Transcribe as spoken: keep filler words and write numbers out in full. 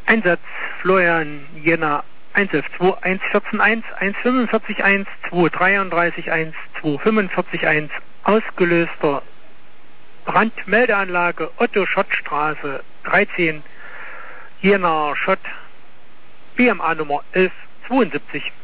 Einsatz Florian Jena eins elf zwei eins vierzehn eins eins fünfundvierzig eins zwei dreiunddreißig eins zwei fünfundvierzig eins ausgelöster Brandmeldeanlage Otto-Schott-Straße dreizehn Jena Schott B M A Nummer elf zweiundsiebzig.